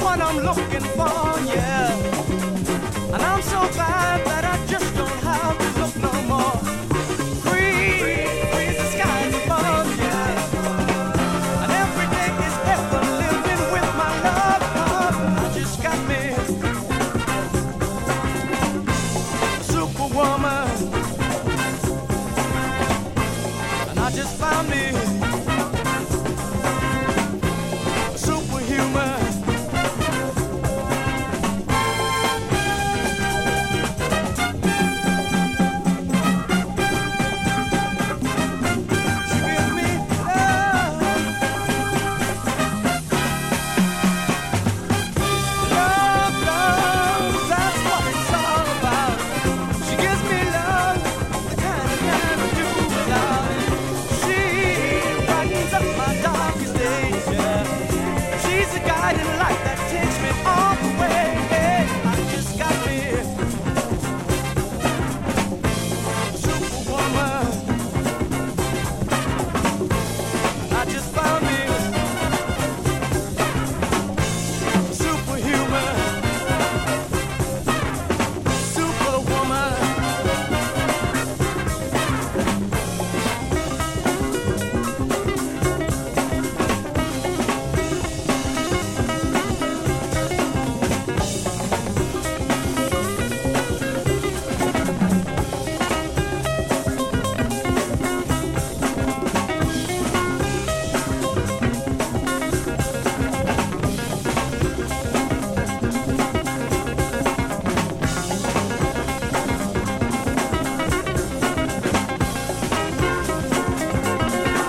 what I'm looking for, yeah. And I'm so glad that I just don't have to look no more. Free, free as the skies above, yeah. And every day is heaven living with my love. I just got me a superwoman. And I just found me